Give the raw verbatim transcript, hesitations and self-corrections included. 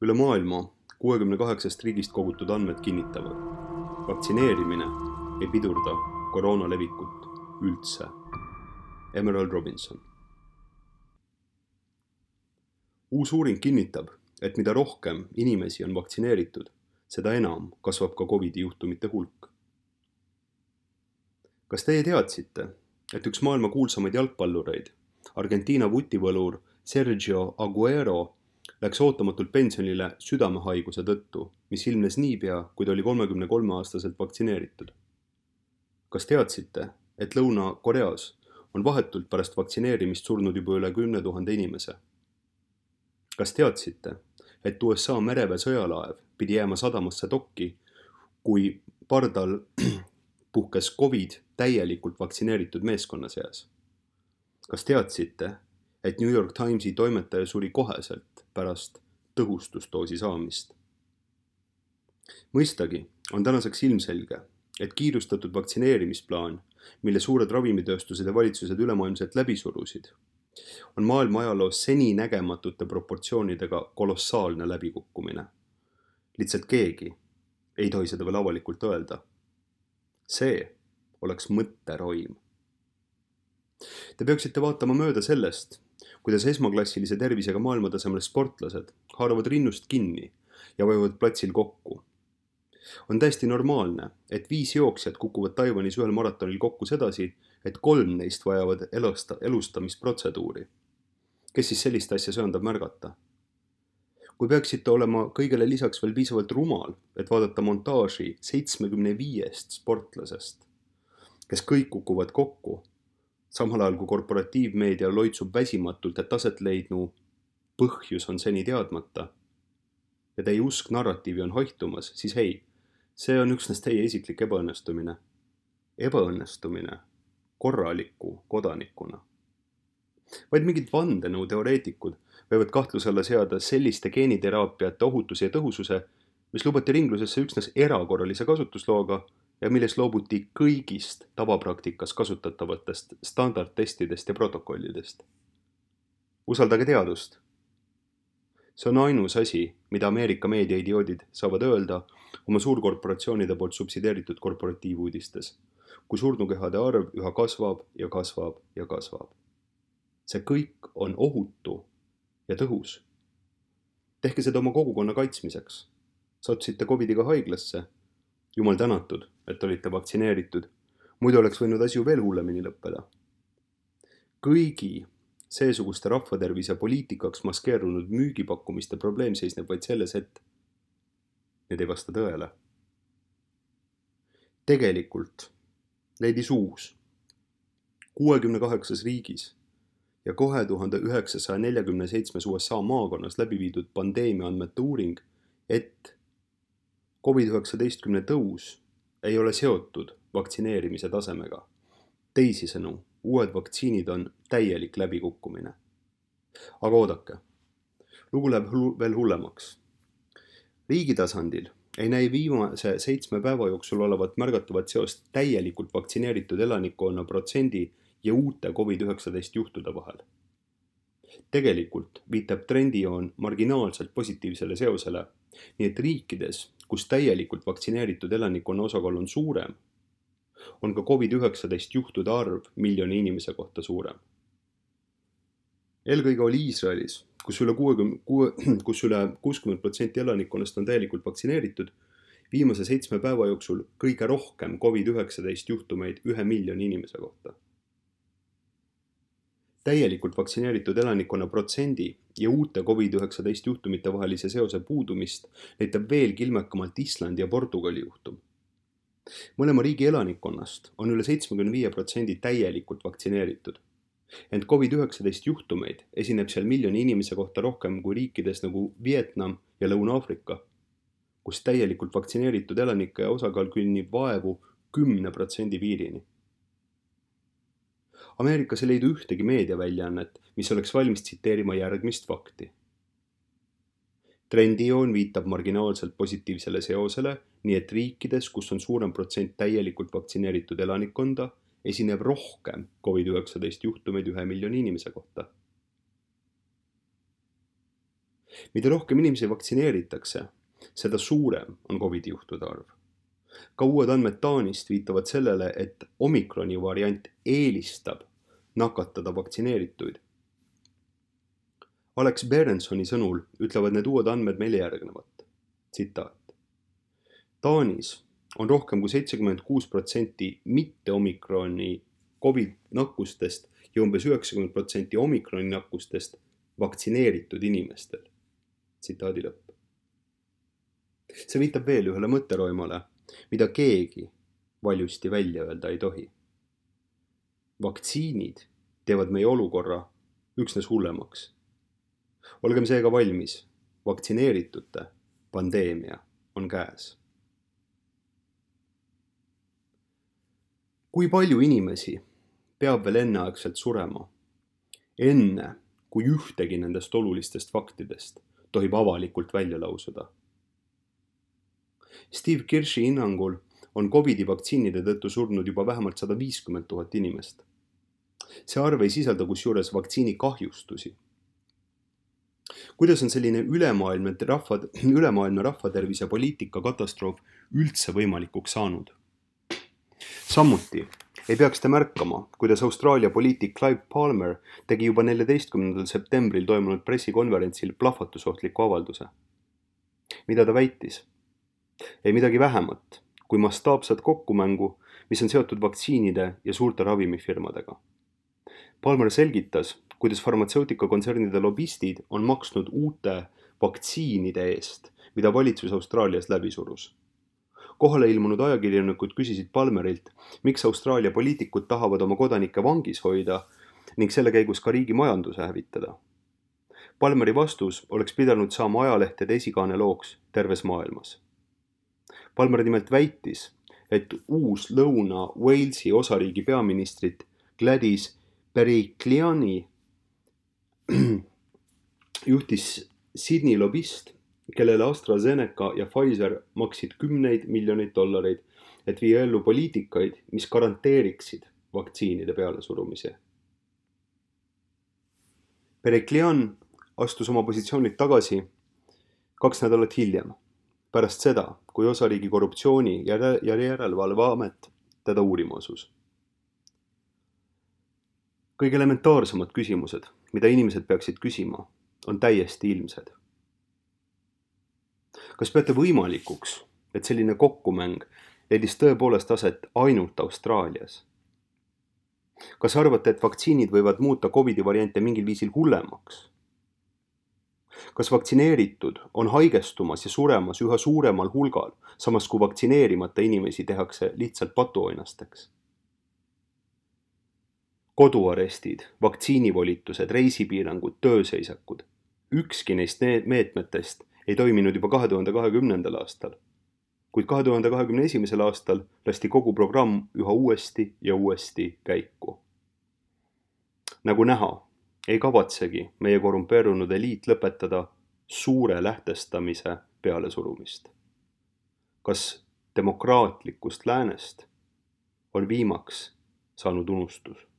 Üle maailma kuuekümne kaheksast riigist kogutud andmed kinnitavad. Vaktsineerimine ei pidurda koroona levikut üldse. Emerald Robinson. Uus uuring kinnitab, et mida rohkem inimesi on vaktsineeritud, seda enam kasvab ka Covidi juhtumite hulk. Kas teie teadsite, et üks maailma kuulsamaid jalgpallureid, Argentiina vutivõlur Sergio Aguero, läks ootamatult pensionile südamehaiguse tõttu, mis ilmnes niipea, kui ta oli kolmekümne kolme aastaselt vaktsineeritud. Kas teadsite, et Lõuna-Koreas on vahetult pärast vaktsineerimist surnud juba üle kümne tuhande inimese? Kas teadsite, et U S A mereväe sõjalaev pidi jääma sadamasse dokki, kui pardal puhkes Covid täielikult vaktsineeritud meeskonna seas? Kas teadsite, et New York Timesi toimetaja suri koheselt pärast tõhustusdoosi saamist? Mõistagi on tänaseks ilmselge, et kiirustatud vaktsineerimisplaan, mille suured ravimitööstused ja valitsused ülemaailmselt läbi surusid, on maailma ajaloos seni nägematute proportsioonidega kolossaalne läbikukkumine. Lihtsalt keegi ei tohi seda veel avalikult öelda. See oleks mõtteroim. Te peaksite vaatama mööda sellest, kuidas esmaklassilise tervisega maailmatasemel sportlased haaravad rinnust kinni ja vajuvad platsil kokku. On täiesti normaalne, et viis jooksjat kukuvad Taiwanis ühel maratonil kokku sedasi, et kolm neist vajavad elusta, elustamisprotseduuri. Kes siis sellist asja söandab märgata? Kui peaksite olema kõigele lisaks veel piisavalt rumal, et vaadata montaaži seitsmekümne viiest sportlasest, kes kõik kukuvad kokku, samal ajal kui korporatiivmeedia loitsub väsimatult, et taset leidnu põhjus on seni teadmata ja teie usk narratiivi on haihtumas, siis hei, see on üksnes teie isiklik ebaõnnestumine. Ebaõnnestumine korraliku kodanikuna. Vaid mingid vandenõu teoreetikud võivad kahtluse alla seada selliste geeniteraapiate ohutuse ja tõhususe, mis lubati ringlusesse üksnes erakorralise kasutuslooga ja milles loobuti kõigist tavapraktikas kasutatavatest standardtestidest ja protokollidest. Usaldage teadust. See on ainus asi, mida Ameerika meediaidioodid saavad öelda oma suurkorporatsioonide poolt subsideeritud korporatiivuudistes, kui surnukehade arv üha kasvab ja kasvab ja kasvab. See kõik on ohutu ja tõhus. Tehke seda oma kogukonna kaitsmiseks. Sattusite Covidiga haiglasse. Jumal tänatud, et olite vaktsineeritud. Muidu oleks võinud asju veel hullemini lõppeda. Kõigi seesuguste rahvatervise poliitikaks maskeerunud müügipakkumiste probleem seisneb vaid selles, et need ei vasta tõele. Tegelikult leidis uus kuuekümne kaheksas riigis ja kahe tuhande üheksasaja neljakümne seitsmes U S A maakonnas läbi viidud pandeemia andmete uuring, et Covid üheksateist tõus ei ole seotud vaktsineerimise tasemega. Teisisõnu, uued vaktsiinid on täielik läbikukkumine. Aga oodake, lugu läheb veel hullemaks. Riigi tasandil ei näi viimase seitsme päeva jooksul olevat märgatavat seost täielikult vaktsineeritud elanikkonna protsendi ja uute Covid üheksateist juhtude vahel. Tegelikult viitab trendijoon marginaalselt positiivsele seosele, nii et riikides, kus täielikult vaktsineeritud elanikkonna osakaal on suurem, on ka Covid üheksateist juhtude arv miljoni inimese kohta suurem. Eelkõige oli Iisraelis, kus üle kuuekümne, kus üle kuuskümmend protsenti elanikkonnast on täielikult vaktsineeritud, viimase seitsme päeva jooksul kõige rohkem Covid üheksateist juhtumeid ühe miljoni inimese kohta. Täielikult vaktsineeritud elanikkonna protsendi ja uute Covid üheksateist juhtumite vahelise seose puudumist näitab veel ilmekamalt Islandi ja Portugali juhtum. Mõlema riigi elanikkonnast on üle seitsmekümne viie protsendi täielikult vaktsineeritud. Ent Covid üheksateist juhtumeid esineb seal miljoni inimese kohta rohkem kui riikides nagu Vietnam ja Lõuna-Aafrika, kus täielikult vaktsineeritud elanike osakaal künnib vaevu kümne protsendi piirini. Ameerikas ei leidu ühtegi meediaväljaannet, mis oleks valmis tsiteerima järgmist fakti. Trendijoon viitab marginaalselt positiivsele seosele, nii et riikides, kus on suurem protsent täielikult vaktsineeritud elanikkonda, esineb rohkem Covid üheksateist juhtumeid ühe miljoni inimese kohta. mida rohkem inimesi vaktsineeritakse, seda suurem on Covidi juhtude arv. Ka uued andmed Taanist viitavad sellele, et omikroni variant eelistab nakatada vaktsineerituid. Alex Berensoni sõnul ütlevad need uued andmed meile järgnevat. Tsitaat. Taanis on rohkem kui seitsekümmend kuus protsenti mitte omikroni Covid nakkustest ja umbes üheksakümmend protsenti omikroni nakkustest vaktsineeritud inimestel. Tsitaadi lõpp. See viitab veel ühele mõtteroimale, mida keegi valjusti välja öelda ei tohi. Vaktsiinid teevad meie olukorra üksnes hullemaks. Olgem seega valmis, vaktsineeritute pandeemia on käes. Kui palju inimesi peab veel enneaegselt surema, enne kui ühtegi nendest olulistest faktidest tohib avalikult välja lausuda? Steve Kirshi hinnangul on Covidi vaktsiinide tõttu surnud juba vähemalt sada viiskümmend tuhat inimest. See arv ei sisalda kusjuures vaktsiini kahjustusi. Kuidas on selline ülemaailmne, rahva, ülemaailmne rahvatervise poliitika katastroof üldse võimalikuks saanud? Samuti ei peaks te märkama, kuidas Austraalia poliitik Clive Palmer tegi juba neljateistkümnendal septembril toimunud pressikonverentsil plahvatusohtliku avalduse. Mida ta väitis? Ei midagi vähemat kui mastaapsat kokkumängu, mis on seotud vaktsiinide ja suurte ravimifirmadega. Palmer selgitas, kuidas farmatseutikakontsernide lobistid on maksnud uute vaktsiinide eest, mida valitsus Austraalias läbi surus. Kohale ilmunud ajakirjanikud küsisid Palmerilt, miks Austraalia poliitikud tahavad oma kodanikke vangis hoida ning selle käigus ka riigi majanduse hävitada. Palmeri vastus oleks pidanud saama ajalehtede esikaane looks terves maailmas. Palmer nimelt väitis, et uus Lõuna-Walesi osariigi peaministrit Gladys Berejikliani juhtis Sydney lobist, kellele AstraZeneca ja Pfizer maksid kümneid miljoneid dollareid, et viia ellu poliitikaid, mis garanteeriksid vaktsiinide pealesurumise. Berejiklian astus oma positsioonilt tagasi kaks nädalat hiljem, pärast seda, kui osariigi korruptsiooni ja järelevalveamet teda uurima asus. Kõige elementaarsemad küsimused, mida inimesed peaksid küsima, on täiesti ilmsed. Kas peate võimalikuks, et selline kokkumäng leidis tõepoolest aset ainult Austraalias? Kas arvate, et vaktsiinid võivad muuta Covidi variante mingil viisil hullemaks? Kas vaktsineeritud on haigestumas ja suremas üha suuremal hulgal, samas kui vaktsineerimata inimesi tehakse lihtsalt patuoinasteks? Koduarestid, vaktsiinivolitused, reisipiirangud, tööseisakud. Ükski neist meetmetest ei toiminud juba kahe tuhande kahekümnendal aastal, kuid kahe tuhande kahekümne esimesel aastal lasti kogu programm üha uuesti ja uuesti käiku. Nagu näha, ei kavatsegi meie korrumpeerunud eliit lõpetada suure lähtestamise pealesurumist. Kas demokraatlikust läänest on viimaks saanud unustus?